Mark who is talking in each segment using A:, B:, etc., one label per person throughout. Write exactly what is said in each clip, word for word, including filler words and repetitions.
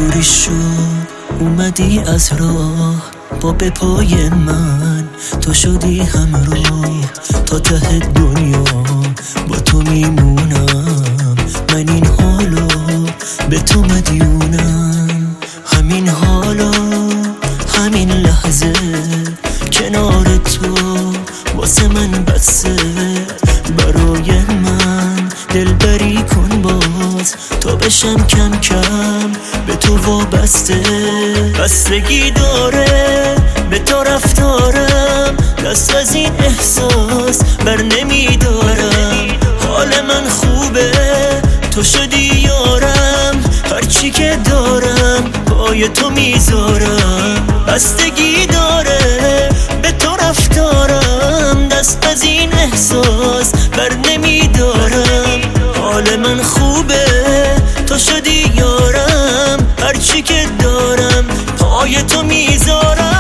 A: اینجوری شد اومدی از راه با به پای من، تو شدی همراه تا ته دنیا، با تو میمونم من این حالا، به تو مدیونم همین حالا همین لحظه کنار تو واسه من بسه، برای من دلبری کن باز تا بشم کم کم به تو وابسته. بستگی داره به تو رفتارم، دست از این احساس بر نمیدارم. حال من خوبه تو شدی یارم، هرچی که دارم پای تو میذارم. بستگی داره به تو رفتارم، دست از این احساس بر نمیدارم. حال من خوبه تو شدی یارم، هرچی که دارم پای تو میذارم.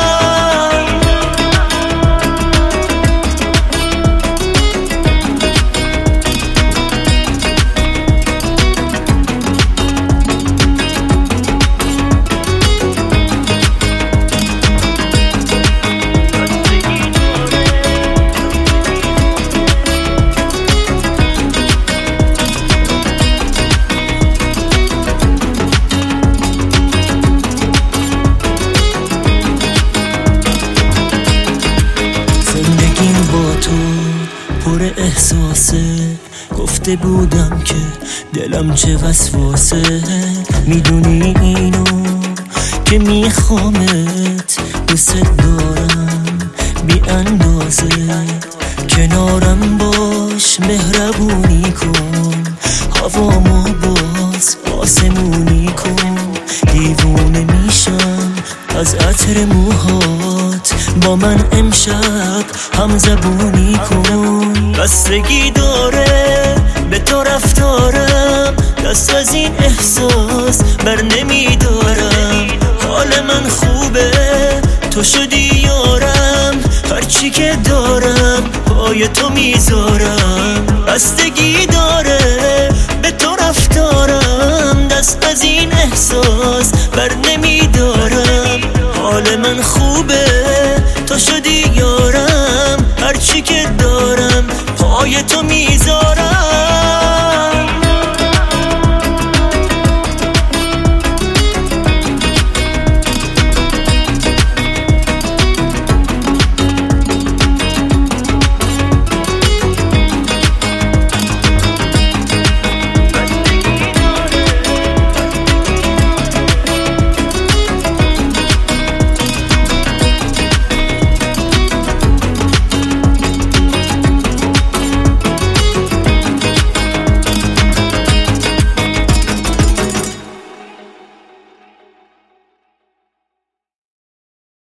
A: پر احساسه، گفته بودم که دلم چه وسواسه. میدونی اینو که میخوامت، دوست دارم بی اندازه. کنارم باش مهربونی کن، هوامو باز آسمونی کن. دیوونه میشم از عطر موهات، با من امشب هم زبونی کن. بستگی داره به تو رفتارم، دست از این احساس بر نمیدارم. حال من خوبه تو شدی یارم، هرچی که دارم پای تو میذارم. بستگی داره به تو رفتارم، دست از این احساس بر نمیدارم. حال من خوبه تو شدی یارم، هرچی که دارم پای تو میذارم.